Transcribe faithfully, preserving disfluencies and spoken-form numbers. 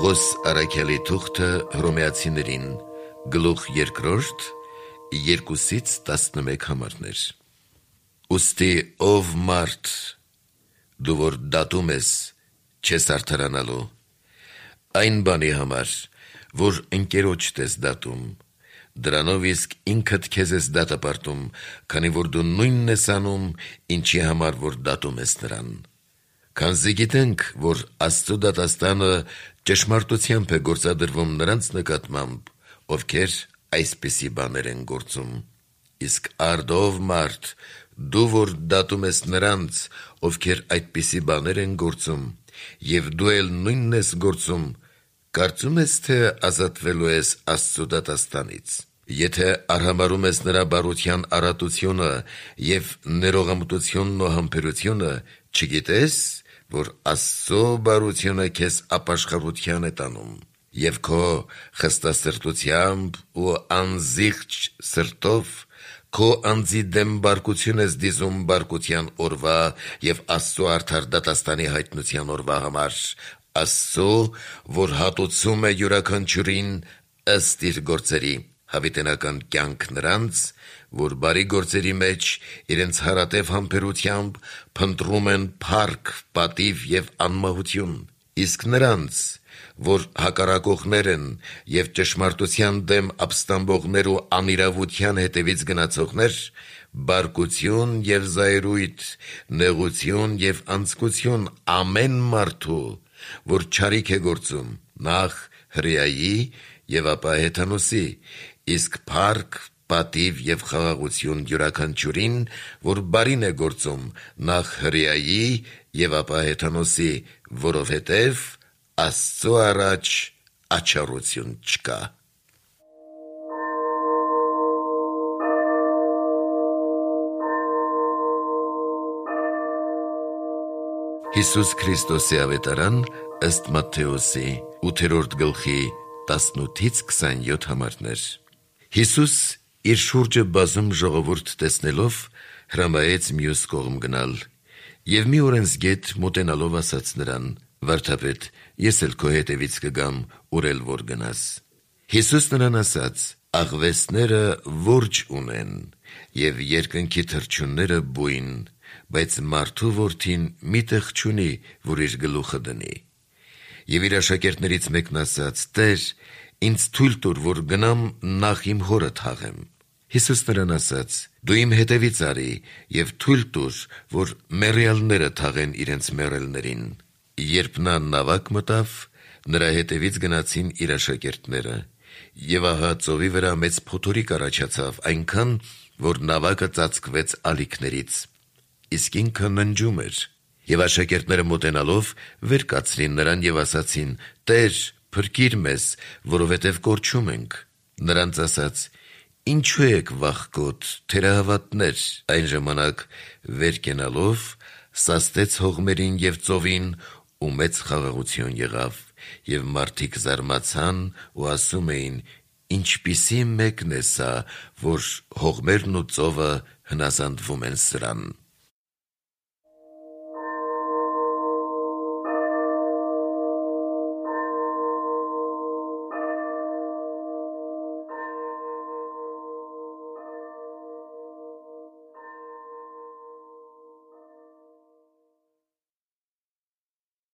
Պողոս Արաքյալի թուղթը Հռոմեացիներին, գլուխ երկրորդ, երկուսից տասնմեկ համարներ։ Ուստի ով մարդ, դու որ դատում ես, չես արդարանալու, այն բանի համար, որ ընկերոջ ես դատում, դրանով իսկ ինքդ քեզ ես դատապարտում, քանի որ դու նույնն ես անում, ինչի համար որ դատում ես նրան։ Քանզի գիտենք, որ Աստծո դատաստանը ճշմարտությամբ է գործադրվում նրանց նկատմամբ, ովքեր այսպիսի բաներ են գործում։ Իսկ արդ ով մարդ, դու որ դատում ես նրանց, ովքեր այդպիսի բաներ են գործում, և դու էլ նույնն ես գործում, կարծում ես, թե ազատվելու ես Աստծո դատաստանից։ Եթե արհամարհում ես նրա բարության առատությունը և ներողամտությունն ու համբերությունը, չգիտես, որ Աստծո բարությունը քեզ ապաշխարության է տանում, և քո խստասրտությամբ ու անզիղջ սրտով քո անձի դեմ բարկություն ես դիզում բարկության օրվա և Աստծո արդար դատաստանի հայտնության օրվա համար, Աստծո, որ հատուցում է յուրաքանչյուրին ըստ իր գործերի, հավիտենական կյանք նրանց, որ բարի գործերի մեջ իրենց հարատև համբերությամբ փնտրում են փառք, պատիվ և անմահություն, իսկ նրանց, որ հակառակողներ են և ճշմարտության դեմ ապստամբողներ ու անիրավության հետևից գնացողներ, բարկություն և զայրույթ, նեղություն և անձկություն ամեն մարդու, որ չարիք է գործում, նախ հրեայի և ապա հեթանոսի, իսկ փառք, պատիվ և խաղաղություն յուրաքանչյուրին, որ բարին է գործում, նախ հրեայի և ապա հեթանոսի, որովհետև Աստծո առաջ աչառություն չկա։ Հիսուս Քրիստոսի ավետարան ըստ Մատթեոսի ութերորդ գլխի տասնութից քսանյոթ համարներ։ Հիսուս իր շուրջը բազում ժողովուրդ տեսնելով հրամայեց մյուս կողմ գնալ, և մի օրենսգետ մոտենալով ասաց նրան. «Վարդապետ, ես էլ քո հետևից կգամ, ուր էլ որ գնաս»։ Հիսուս նրան ասաց. «Աղվեսները որջ ունեն, և երկնքի թռչունները բույն, բայց մարդու որդին մի տեղ չունի, որ իր գլուխը դնի»։ Եվ իր աշակերտներից մեկն ասաց. «Տեր, ինձ թույլ տուր, որ գնամ նախ իմ հորը թաղեմ»։ Հիսուս նրան ասաց. «Դու իմ հետևից արի և թույլ տուր, որ մեռյալները թաղեն իրենց մեռելներին»։ Երբ նա նավակ մտավ, նրա հետևից գնացին իր աշակերտները, և ահա ծովի վրա մեծ փոթորիկ առաջացավ, այնքան, որ նավակը ծածկվեց ալիքներից, իսկ ինքը ննջում էր։ Եվ աշակերտները մոտենալով վեր կացրին նրան և ասացին. «Տե՛ր, փրկիր մեզ, որովհետև կորչում ենք»։ Նրանց ասաց. «Ինչու եք վախկոտ, թերահավատներ»։ Այն ժամանակ վեր կենալով սաստեց հողմերին և ծովին, ու մեծ խաղաղություն եղավ, և մարդիկ զարմացան ու ասում էին. «Ինչպիսի մեկն է սա, որ հողմերն ու ծովը հնազանդվում են սրան»։